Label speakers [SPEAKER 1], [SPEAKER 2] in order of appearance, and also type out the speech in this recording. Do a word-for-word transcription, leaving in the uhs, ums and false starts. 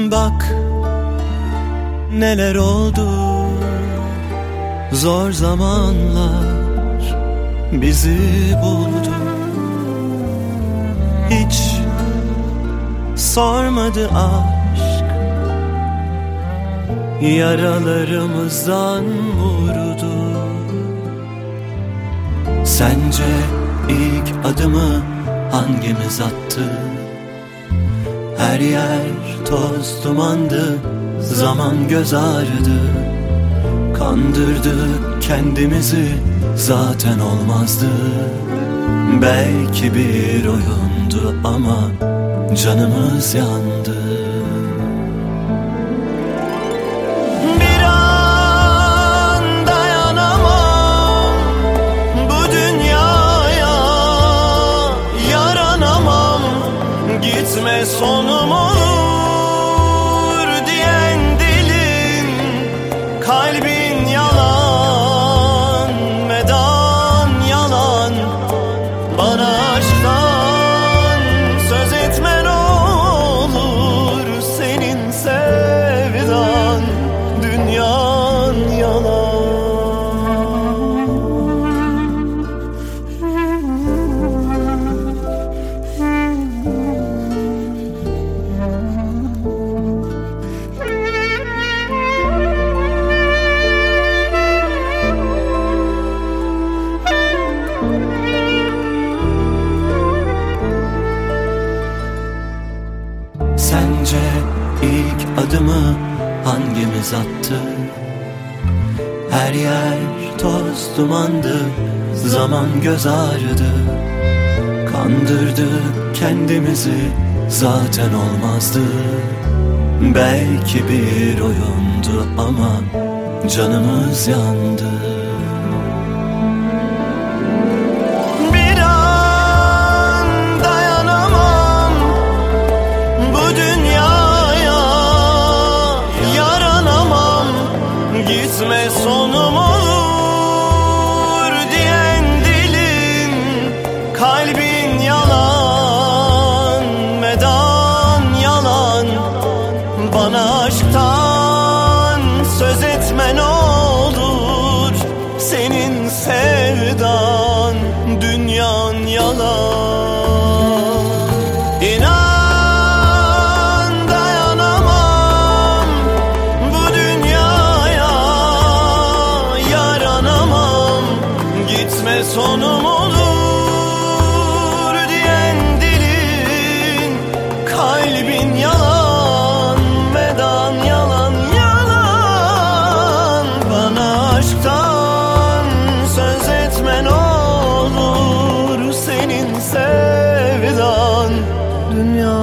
[SPEAKER 1] Bak neler oldu, zor zamanlar bizi buldu. Hiç sormadı aşk, yaralarımızdan vurdu. Sence ilk adımı hangimiz attı? Her yer toz dumandı, zaman göz ağrıdı. Kandırdık kendimizi, zaten olmazdı. Belki bir oyundu ama canımız yandı. Bir an dayanamam bu dünyaya, yaranamam, gitme sonum olur diyen dilin, kalbin yalan, medan yalan. Bana aşktan söz etme ne olur, senin sevdan dünyan yalan. Sence ilk adımı hangimiz attı? Her yer toz dumandı, zaman göz ağrıdı. Kandırdık kendimizi, zaten olmazdı. Belki bir oyundu ama canımız yandı. Gitme sonum olur diyen dilin, kalbin yalan, medan yalan. Bana aşktan söz etme ne olur, senin sevdan dünyan yalan. İnan sonum olur diyen dilin, kalbin yalan, medan yalan yalan. Bana aşktan söz etme ne olur, senin sevdan dünya